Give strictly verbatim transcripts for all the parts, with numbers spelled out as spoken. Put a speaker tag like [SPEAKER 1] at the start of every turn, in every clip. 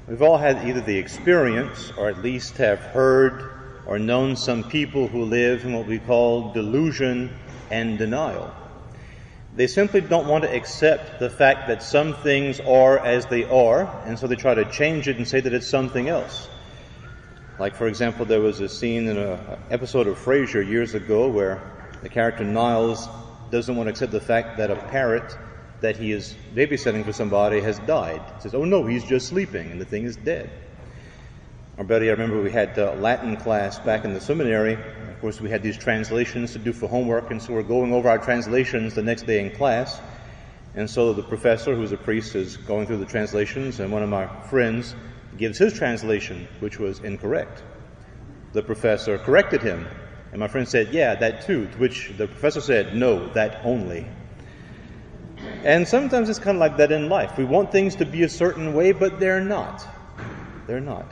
[SPEAKER 1] We've all had either the experience or at least have heard or known some people who live in what we call delusion and denial. They simply don't want to accept the fact that some things are as they are, and so they try to change it and say that it's something else. Like, for example, there was a scene in an episode of Frasier years ago where the character Niles doesn't want to accept the fact that a parrot that he is babysitting for somebody has died. He says, oh no, he's just sleeping, and the thing is dead. Or better yet, I remember we had uh, Latin class back in the seminary. Of course, we had these translations to do for homework, and so we're going over our translations the next day in class. And so the professor, who's a priest, is going through the translations, and one of my friends gives his translation, which was incorrect. The professor corrected him, and my friend said, yeah, that too, to which the professor said, no, that only. And sometimes it's kind of like that in life. We want things to be a certain way, but they're not. They're not.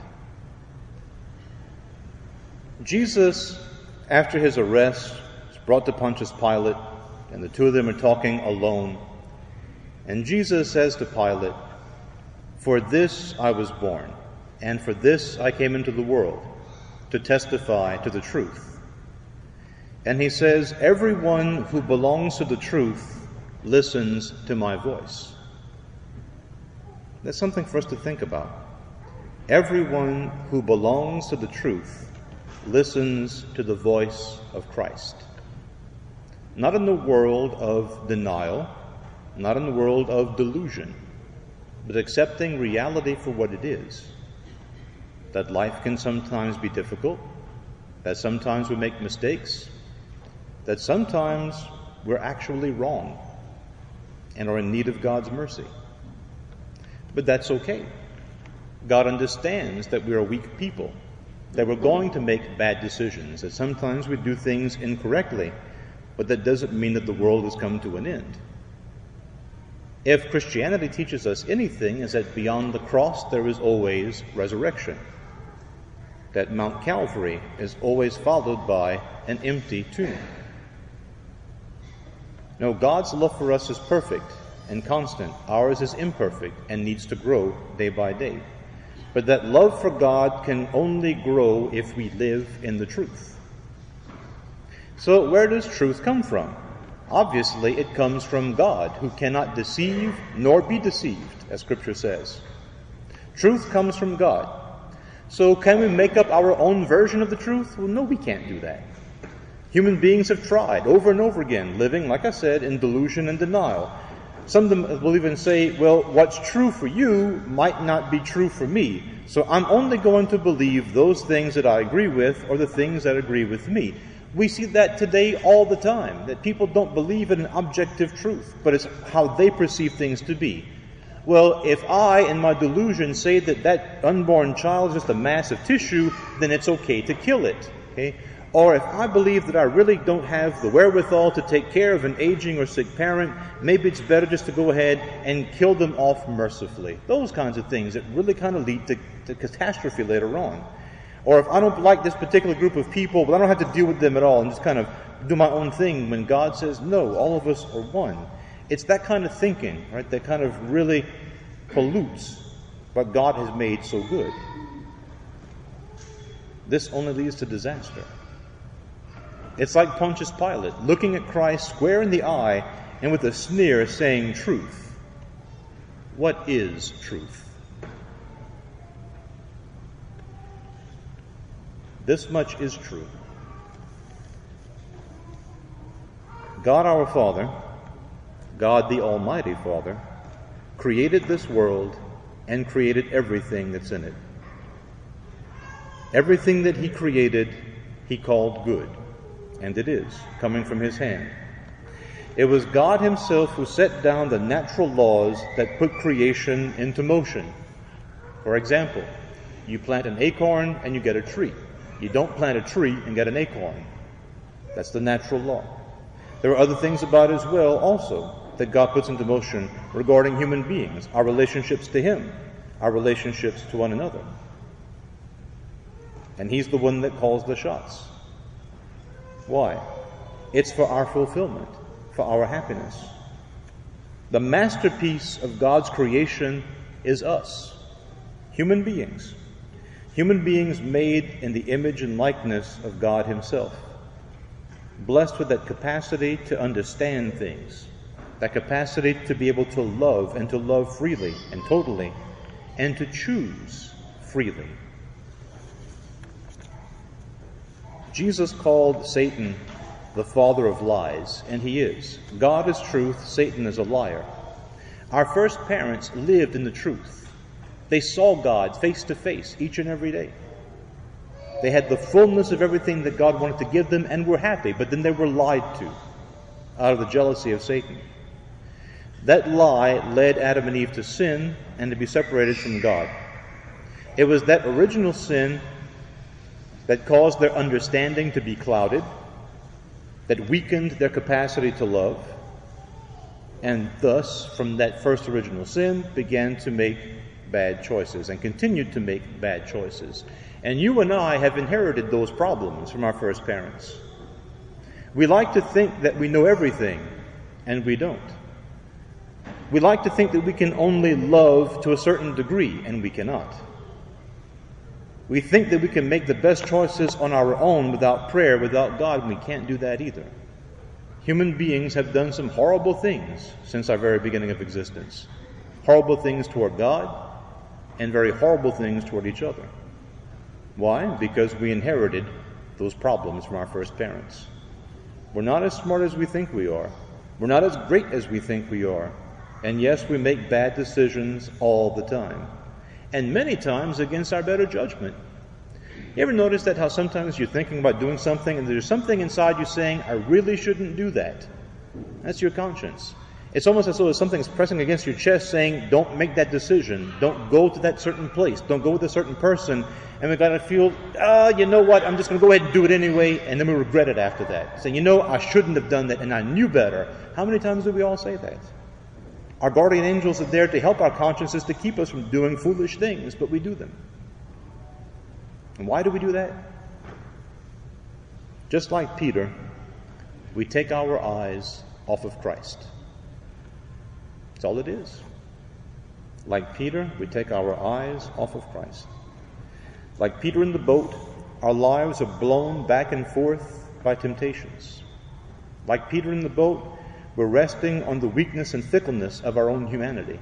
[SPEAKER 1] Jesus, after his arrest, is brought to Pontius Pilate, and the two of them are talking alone. And Jesus says to Pilate, for this I was born, and for this I came into the world, to testify to the truth. And he says, everyone who belongs to the truth listens to my voice. That's something for us to think about. Everyone who belongs to the truth listens to the voice of Christ. Not in the world of denial, not in the world of delusion, but accepting reality for what it is. That life can sometimes be difficult, that sometimes we make mistakes, that sometimes we're actually wrong and are in need of God's mercy. But that's okay. God understands that we are weak people, that we're going to make bad decisions, that sometimes we do things incorrectly, but that doesn't mean that the world has come to an end. If Christianity teaches us anything, is that beyond the cross there is always resurrection. That Mount Calvary is always followed by an empty tomb. No, God's love for us is perfect and constant. Ours is imperfect and needs to grow day by day. But that love for God can only grow if we live in the truth. So where does truth come from? Obviously, it comes from God, who cannot deceive nor be deceived, as Scripture says. Truth comes from God. So can we make up our own version of the truth? Well, no, we can't do that. Human beings have tried over and over again, living, like I said, in delusion and denial. Some of them will even say, well, what's true for you might not be true for me. So I'm only going to believe those things that I agree with or the things that agree with me. We see that today all the time, that people don't believe in an objective truth, but it's how they perceive things to be. Well, if I, in my delusion, say that that unborn child is just a mass of tissue, then it's okay to kill it. Okay? Or if I believe that I really don't have the wherewithal to take care of an aging or sick parent, maybe it's better just to go ahead and kill them off mercifully. Those kinds of things that really kind of lead to, to catastrophe later on. Or if I don't like this particular group of people, but I don't have to deal with them at all and just kind of do my own thing when God says, no, all of us are one. It's that kind of thinking, right, that kind of really pollutes what God has made so good. This only leads to disaster. It's like Pontius Pilate looking at Christ square in the eye and with a sneer saying, truth. What is truth? This much is true. God our Father, God the Almighty Father, created this world and created everything that's in it. Everything that He created, He called good. And it is, coming from His hand. It was God Himself who set down the natural laws that put creation into motion. For example, you plant an acorn and you get a tree. You don't plant a tree and get an acorn. That's the natural law. There are other things about it as well also that God puts into motion regarding human beings, our relationships to Him, our relationships to one another. And He's the one that calls the shots. Why? It's for our fulfillment, for our happiness. The masterpiece of God's creation is us, Human beings. Human beings made in the image and likeness of God himself. Blessed with that capacity to understand things, that capacity to be able to love and to love freely and totally, and to choose freely. Jesus called Satan the father of lies, and he is. God is truth, Satan is a liar. Our first parents lived in the truth. They saw God face to face each and every day. They had the fullness of everything that God wanted to give them and were happy, but then they were lied to out of the jealousy of Satan. That lie led Adam and Eve to sin and to be separated from God. It was that original sin that caused their understanding to be clouded, that weakened their capacity to love, and thus, from that first original sin, began to make bad choices and continued to make bad choices. And you and I have inherited those problems from our first parents. We like to think that we know everything, and we don't. We like to think that we can only love to a certain degree, and we cannot. We think that we can make the best choices on our own without prayer, without God, and we can't do that either. Human beings have done some horrible things since our very beginning of existence. Horrible things toward God, and very horrible things toward each other. Why? Because we inherited those problems from our first parents. We're not as smart as we think we are. We're not as great as we think we are. And yes, we make bad decisions all the time. And many times against our better judgment. You ever notice that how sometimes you're thinking about doing something and there's something inside you saying, I really shouldn't do that? That's your conscience. It's almost as though something's pressing against your chest saying, don't make that decision. Don't go to that certain place. Don't go with a certain person. And we got to feel, oh, you know what? I'm just going to go ahead and do it anyway. And then we regret it after that. Saying, you know, I shouldn't have done that and I knew better. How many times do we all say that? Our guardian angels are there to help our consciences, to keep us from doing foolish things, but we do them. And why do we do that? Just like Peter, we take our eyes off of Christ. That's all it is. Like Peter, we take our eyes off of Christ. Like Peter in the boat, our lives are blown back and forth by temptations. Like Peter in the boat, we're resting on the weakness and fickleness of our own humanity.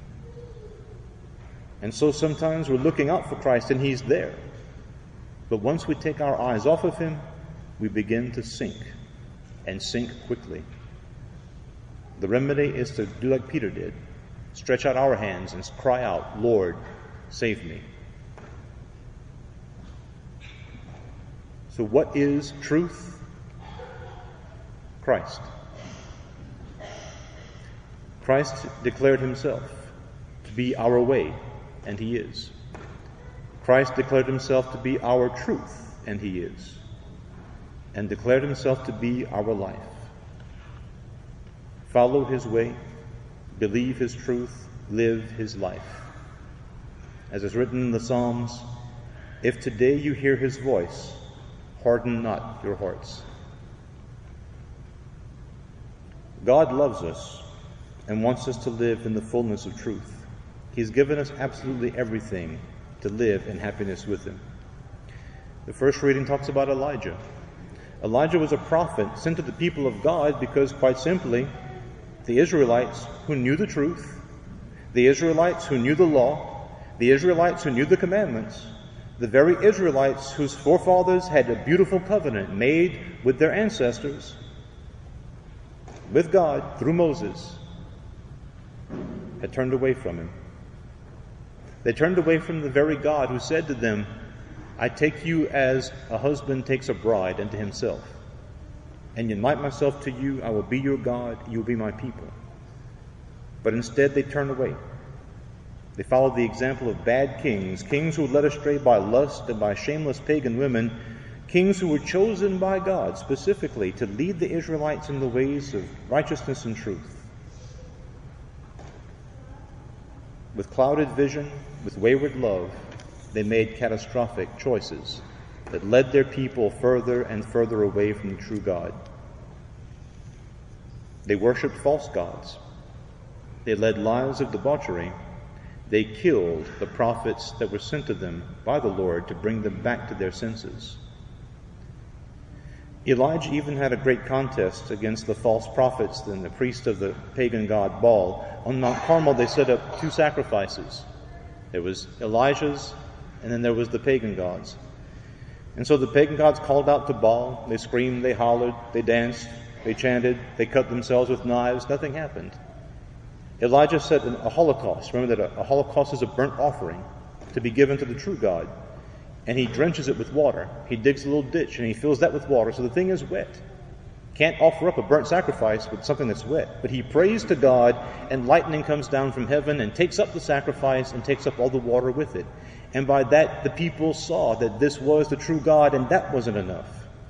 [SPEAKER 1] And so sometimes we're looking out for Christ and He's there. But once we take our eyes off of Him, we begin to sink, and sink quickly. The remedy is to do like Peter did. Stretch out our hands and cry out, Lord, save me. So what is truth? Christ. Christ declared Himself to be our way, and He is. Christ declared Himself to be our truth, and He is. And declared Himself to be our life. Follow His way, believe His truth, live His life. As is written in the Psalms, if today you hear His voice, harden not your hearts. God loves us and wants us to live in the fullness of truth. He's given us absolutely everything to live in happiness with Him. The first reading talks about Elijah. Elijah was a prophet sent to the people of God because, quite simply, the Israelites who knew the truth, the Israelites who knew the law, the Israelites who knew the commandments, the very Israelites whose forefathers had a beautiful covenant made with their ancestors, with God through Moses, had turned away from Him. They turned away from the very God who said to them, I take you as a husband takes a bride unto himself, and unite myself to you, I will be your God, you will be my people. But instead they turned away. They followed the example of bad kings, kings who were led astray by lust and by shameless pagan women, kings who were chosen by God specifically to lead the Israelites in the ways of righteousness and truth. With clouded vision, with wayward love, they made catastrophic choices that led their people further and further away from the true God. They worshipped false gods. They led lives of debauchery. they killed the prophets that were sent to them by the Lord to bring them back to their senses. Elijah even had a great contest against the false prophets and the priest of the pagan god Baal. On Mount Carmel, they set up two sacrifices. There was Elijah's, and then there was the pagan gods. And so the pagan gods called out to Baal. They screamed, they hollered, they danced, they chanted, they cut themselves with knives. Nothing happened. Elijah set a holocaust. Remember that a, a holocaust is a burnt offering to be given to the true God. And he drenches it with water. He digs a little ditch and he fills that with water so the thing is wet. Can't offer up a burnt sacrifice with something that's wet. But he prays to God, and lightning comes down from heaven and takes up the sacrifice and takes up all the water with it. And by that the people saw that this was the true God, and that wasn't enough.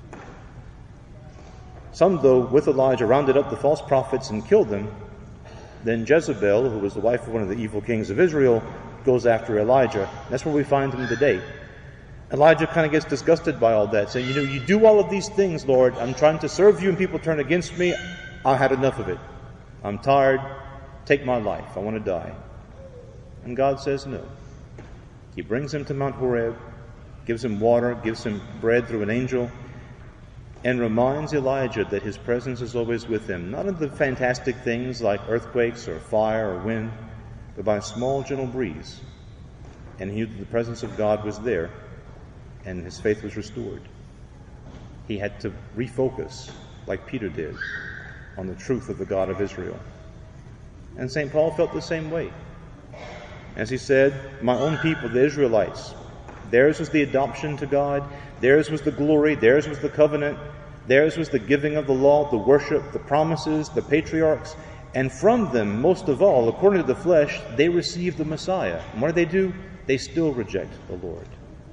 [SPEAKER 1] Some, though, with Elijah, rounded up the false prophets and killed them. Then Jezebel, who was the wife of one of the evil kings of Israel, goes after Elijah. That's where we find him today. Elijah kind of gets disgusted by all that, saying, you know, you do all of these things, Lord. I'm trying to serve you and people turn against me. I had enough of it. I'm tired. Take my life. I want to die. And God says no. He brings him to Mount Horeb, gives him water, gives him bread through an angel, and reminds Elijah that his presence is always with him. Not in the fantastic things like earthquakes or fire or wind, but by a small, gentle breeze. And he knew that the presence of God was there, and his faith was restored. He had to refocus, like Peter did, on the truth of the God of Israel. And Saint Paul felt the same way. As he said, my own people, the Israelites, theirs was the adoption to God, theirs was the glory, theirs was the covenant, theirs was the giving of the law, the worship, the promises, the patriarchs, and from them, most of all, according to the flesh, they received the Messiah. And what do they do? They still reject the Lord.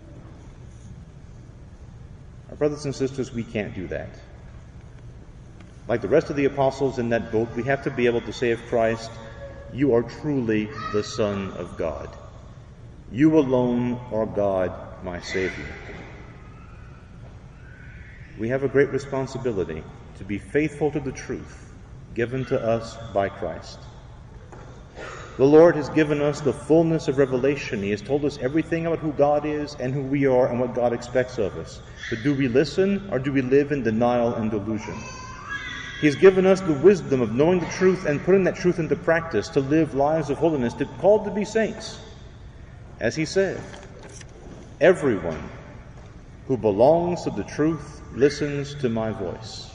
[SPEAKER 1] Our brothers and sisters, we can't do that. Like the rest of the apostles in that boat, we have to be able to say of Christ, you are truly the Son of God. You alone are God, my Savior. We have a great responsibility to be faithful to the truth given to us by Christ. The Lord has given us the fullness of revelation. He has told us everything about who God is and who we are and what God expects of us. But do we listen, or do we live in denial and delusion? He has given us the wisdom of knowing the truth and putting that truth into practice to live lives of holiness, to called to be saints. As he said, everyone who belongs to the truth listens to my voice.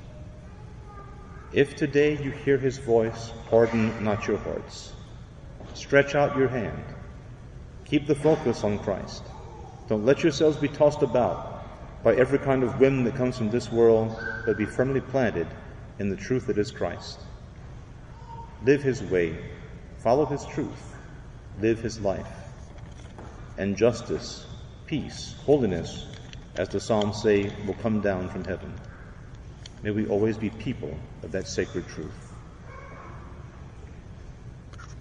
[SPEAKER 1] If today you hear his voice, harden not your hearts. Stretch out your hand. Keep the focus on Christ. Don't let yourselves be tossed about by every kind of whim that comes from this world, but be firmly planted in the truth that is Christ. Live his way. Follow his truth. Live his life. And justice, peace, holiness, as the Psalms say, will come down from heaven. May we always be people of that sacred truth.